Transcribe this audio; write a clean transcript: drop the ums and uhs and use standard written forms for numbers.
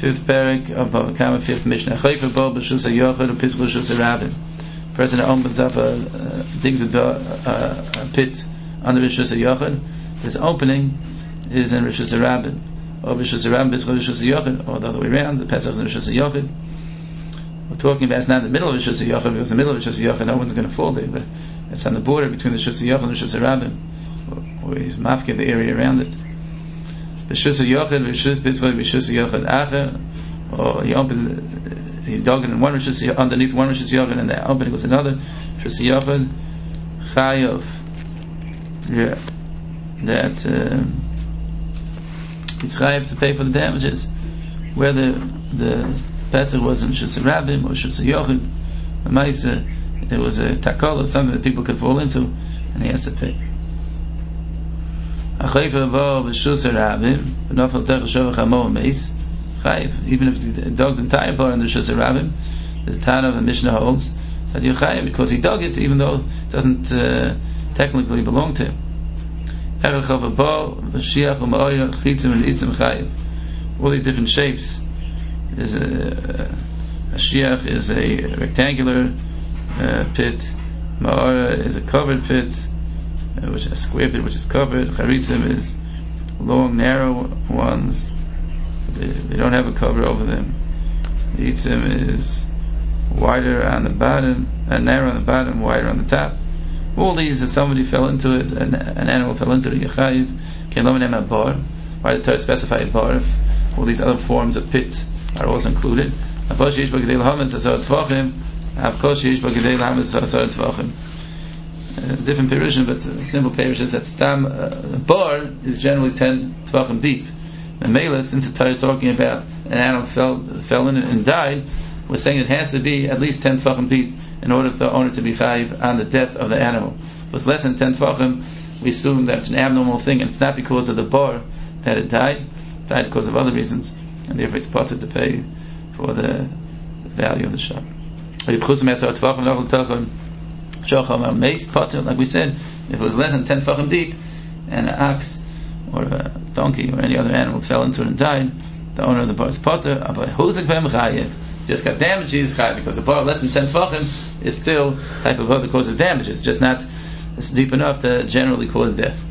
fifth parak of Bava Kama, fifth Mishnah. Chayfa bo b'shus hayochid u'pischu shus harabim. Person that opens up digs a pit under Rishus HaYochid, this opening is in Rishus HaRabim. Or Rishus HaRabim is Rishus HaYochid, or the other way around, the Pesach is in Rishus HaYochid. We're talking about it's not in the middle of Rishus HaYochid, because in the middle of Rishus HaYochid no one's going to fall there, but it's on the border between the Rishus HaYochid and Rishus HaRabim, or he's mafkir the area around it. Rishus HaYochid, Rishus HaYochid Acher, or he dug it in one Rishus underneath one Rishus HaYochid, and the opening was another Rishus HaYochid Chayav. Yeah, that it's chayav to pay for the damages, whether the Pesach was in Rishus HaRabim or Rishus HaYochid. The Maisa, it was a takol or something that people could fall into, and he has to pay. Even if he dug the entire bar in the Rishus HaRabim, this Tana of the Mishnah holds that you're chayav because he dug it, even though it doesn't technically belong to him. All these different shapes. There's a shiach is a rectangular pit. Ma'ara is a covered pit, which is a square pit which is covered. Charitzim is long, narrow ones. They don't have a cover over them. The itzim is wider on the bottom, narrow on the bottom, wider on the top. All these, if somebody fell into it, an animal fell into it, Yechayiv, can lomin a bar. Why did the Torah specify a bar if all these other forms of pits are also included? Different Pirushim, but a simple Pirush is that Stam, a bar is generally 10 Tvachim deep. And Mela, since the Torah is talking about an animal fell in it and died, we're saying it has to be at least 10 Tvachim deep in order for the owner to be chayiv on the death of the animal. If it's less than 10 Tvachim, we assume that it's an abnormal thing, and it's not because of the bar that it died because of other reasons, and therefore it's part to pay for the value of the shop. Like we said, if it was less than 10 Tvachim deep, and an ox or a donkey or any other animal fell into it and died, the owner of the bar is potter. Just got damages because the bar less than 10 Tvachim is still type of other causes damages, just not it's deep enough to generally cause death.